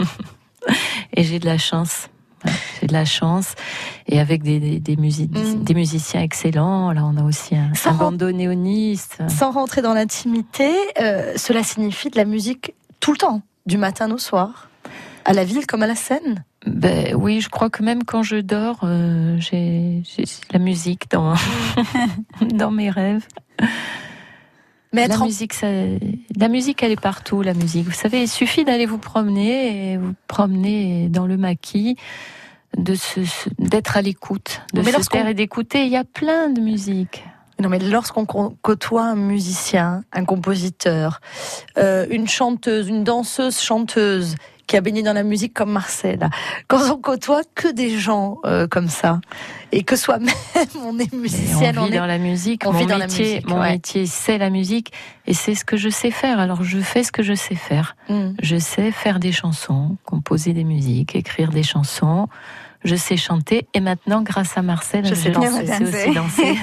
Et j'ai de la chance. Voilà, j'ai de la chance, et avec des, des, des, music- Mm. des musiciens excellents. Là, on a aussi un, Sans un ren- bandoneoniste. Sans rentrer dans l'intimité, euh, cela signifie de la musique tout le temps, du matin au soir, à la ville comme à la scène. Ben oui, je crois que même quand je dors, euh, j'ai, j'ai la musique dans dans mes rêves. Mais être La en- musique, ça, la musique, elle est partout. La musique, vous savez, il suffit d'aller vous promener, et vous promener dans le maquis, de se, se- d'être à l'écoute, de Mais se lorsqu'on- taire et d'écouter. Il y a plein de musique. Non, mais lorsqu'on co- côtoie un musicien, un compositeur, euh, une chanteuse, une danseuse chanteuse qui a baigné dans la musique comme Marcel, quand on côtoie que des gens euh, comme ça, et que soi-même on est Et musicienne, on on vit est... dans la musique. on mon vit dans la métier, musique, mon ouais. métier, c'est la musique, et c'est ce que je sais faire. Alors je fais ce que je sais faire. Mm. Je sais faire des chansons, composer des musiques, écrire des chansons. Je sais chanter, et maintenant, grâce à Marcel, Je je, sais danser. sais aussi danser.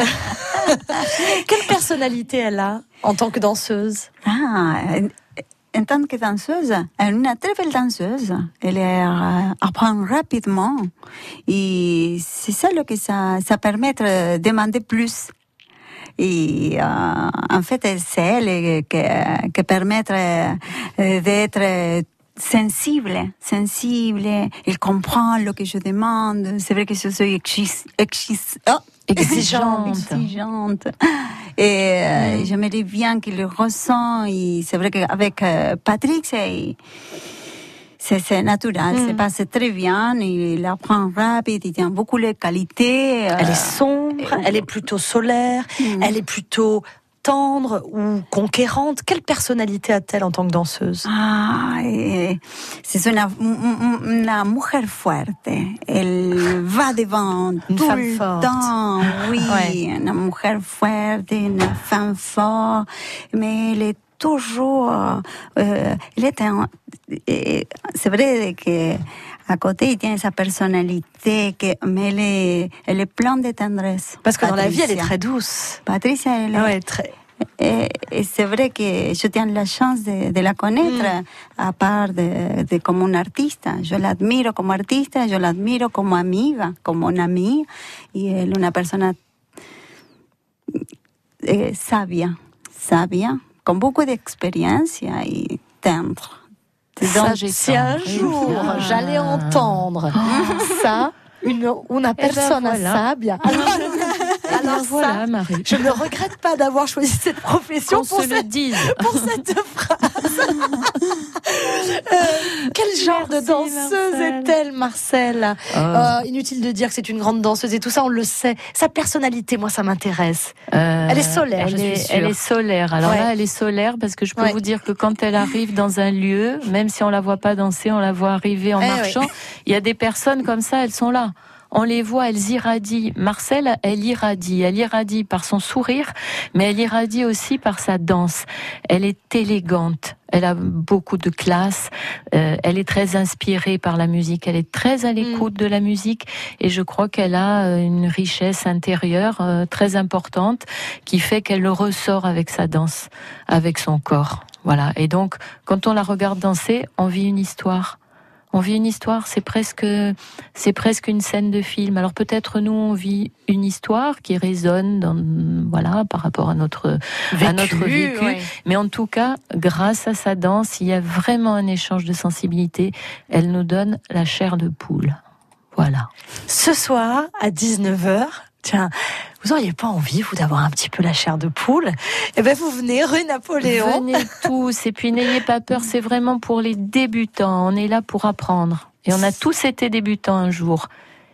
Quelle personnalité elle a en tant que danseuse? Ah, en tant que danseuse, elle est une très belle danseuse. Elle est, euh, apprend rapidement. Et c'est ça le que ça, ça permet de demander plus. Et euh, en fait, c'est elle qui, qui permet euh, d'être sensible, sensible. Elle comprend ce que je demande. C'est vrai que je suis exis, exis, oh, Exigeante. exigeante. Et euh, j'aimerais bien qu'il le ressent. Et c'est vrai qu'avec euh, Patrick, c'est, c'est, c'est naturel. Mm. Ça passe très bien. Il apprend rapide. Il tient beaucoup les qualités. Elle euh, est sombre, elle est plutôt solaire, Mm. elle est plutôt tendre ou conquérante. Quelle personnalité a-t-elle en tant que danseuse? Ah, eh, c'est une, une mujer fuerte. Elle va devant Une tout femme le forte. temps. Oui, Ouais. une mujer fuerte, une femme forte. Mais elle est toujours... Euh, elle est un, eh, c'est vrai que à côté, il tient sa personnalité, que, mais elle est, elle est pleine de tendresse. Parce que dans la vie, elle est Patricia. très douce. Patricia, elle est... Ah ouais, très... Et, et c'est vrai que je tiens la chance de, de la connaître, Mm. à part de, de comme une artiste. Je l'admire comme artiste, je l'admire comme amiga, comme une amie. Et elle est une personne eh, sabia, sabia, con beaucoup d'expérience et tendre. Ça, j'ai Si un tendre. jour Ah. j'allais entendre ça, une, una persona voilà. sabia. Alors, alors Alors voilà, ça, Marie. je ne regrette pas d'avoir choisi cette profession Qu'on pour se le cette, dise. pour cette phrase. Euh, quel genre Merci, de danseuse Marcel. est-elle, Marcel? Oh. Euh, inutile de dire que c'est une grande danseuse et tout ça, on le sait. Sa personnalité, moi, ça m'intéresse. Euh, Elle est solaire, elle je suis est, sûre. elle est solaire. Alors Ouais. là, elle est solaire parce que je peux Ouais. vous dire que quand elle arrive dans un lieu, même si on la voit pas danser, on la voit arriver en Eh marchant. oui. Il y a des personnes comme ça, elles sont là. On les voit, elles irradient. Marcel, elle irradie. Elle irradie par son sourire, mais elle irradie aussi par sa danse. Elle est élégante. Elle a beaucoup de classe. Euh, elle est très inspirée par la musique. Elle est très à l'écoute de la musique. Et je crois qu'elle a euh, une richesse intérieure euh, très importante qui fait qu'elle le ressort avec sa danse, avec son corps. Voilà. Et donc, quand on la regarde danser, on vit une histoire. On vit une histoire, c'est presque, c'est presque une scène de film. Alors peut-être nous on vit une histoire qui résonne, dans, voilà, par rapport à notre, à notre vécu. ouais. Mais en tout cas, grâce à sa danse, il y a vraiment un échange de sensibilité. Elle nous donne la chair de poule. Voilà. Ce soir, à dix-neuf heures, tiens, vous auriez pas envie, vous, d'avoir un petit peu la chair de poule? Eh ben, vous venez rue Napoléon. Venez tous, et puis n'ayez pas peur, c'est vraiment pour les débutants. On est là pour apprendre. Et on a tous été débutants un jour.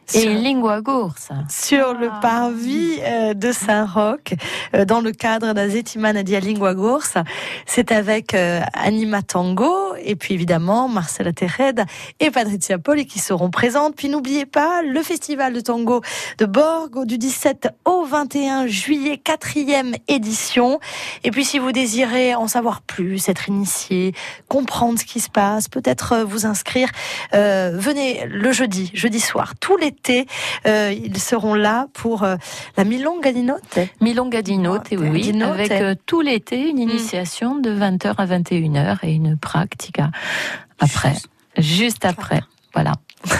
Et Lingua Gorsa. Sur le parvis euh, de Saint-Roch, euh, dans le cadre de Settimana di Lingua Gorsa. C'est avec euh, Anima Tango, et puis évidemment Marcella Terreda et Patrizia Poli qui seront présentes. Puis n'oubliez pas le festival de tango de Borgo du dix-sept au vingt et un juillet, quatrième édition. Et puis si vous désirez en savoir plus, être initié, comprendre ce qui se passe, peut-être vous inscrire, euh, venez le jeudi, jeudi soir, tous les Euh, ils seront là pour euh, la Milonga di Notte. Milonga di Notte, oui, oui, di notte. Avec euh, tout l'été une initiation mm. de vingt heures à vingt et une heures et une pratica après, juste, juste après. Voilà.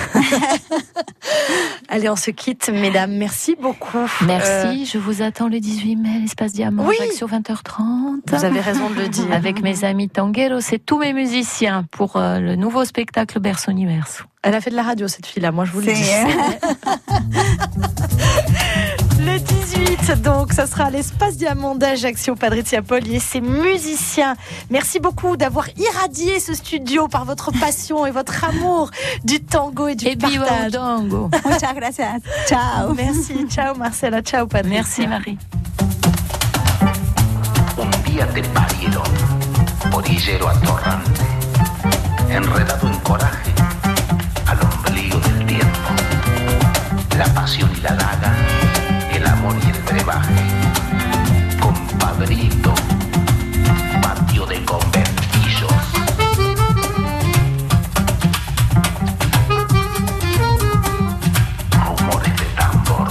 Allez, on se quitte, mesdames. Merci beaucoup. Merci. Euh... Je vous attends le dix-huit mai, l'Espace Diamant, oui. sur vingt heures trente. Vous avez raison de le dire. Avec mes amis tangueros et tous mes musiciens pour euh, le nouveau spectacle Berso Universo. Elle a fait de la radio, cette fille-là. Moi, je vous le dis. Le dix-huit, donc, ça sera à l'Espace Diamant d'Ajaccio. Patrizia Poli et ses musiciens. Merci beaucoup d'avoir irradié ce studio par votre passion et votre amour du tango et du et partage. Tango. Muchas gracias. Ciao. Merci. Ciao, Marcella. Ciao, Patrizia. Merci, Marie. Un día te parieron, orillero atorrante, enredado en coraje, al ombligo del tiempo. La pasión y la daga, el amor y el brebaje. Compadrito, patio de conventillos. Rumores de tambor.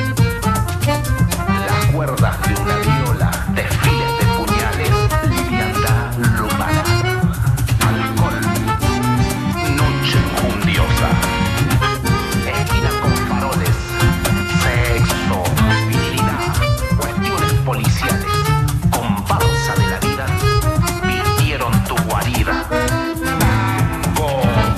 Las cuerdas de una viola, desfiles de puñales, liviandad lumana. Alcohol, noche enjundiosa. Esquina con faroles, sexo, virilidad, cuestiones policiales, comparsa de la vida, vistieron tu guarida. Tango.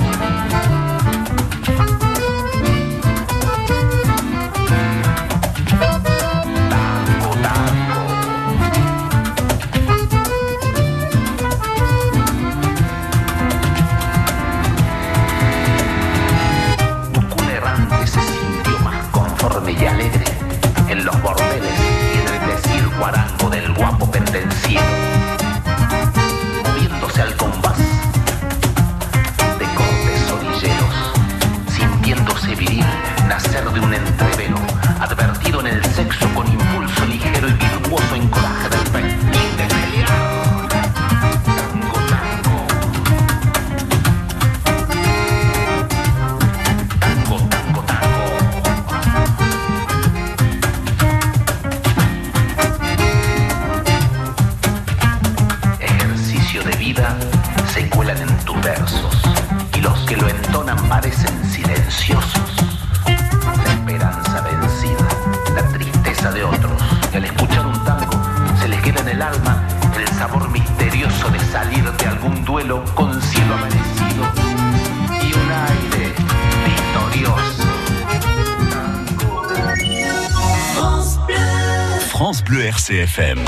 Tango, tango. Un errante se sintió más conforme y alegre en los bordeles y en el decir guarango del guapo pendenciero, moviéndose al compás de cortes orilleros, sintiéndose viril nacer de un entrevelo, advertido en el sexo con impulso ligero y virtuoso en coraje del festín de pelear. Tango, tango. Tango, tango, tango. Ejercicio de vida se cuelan en tus versos y los que lo entonan parecen silenciosos. La esperanza vencida, la tristeza de otros, y al escuchar un tango se les queda en el alma el sabor misterioso de salir de algún duelo con cielo amanecido y un aire victorioso. Tango. France Bleu R C F M.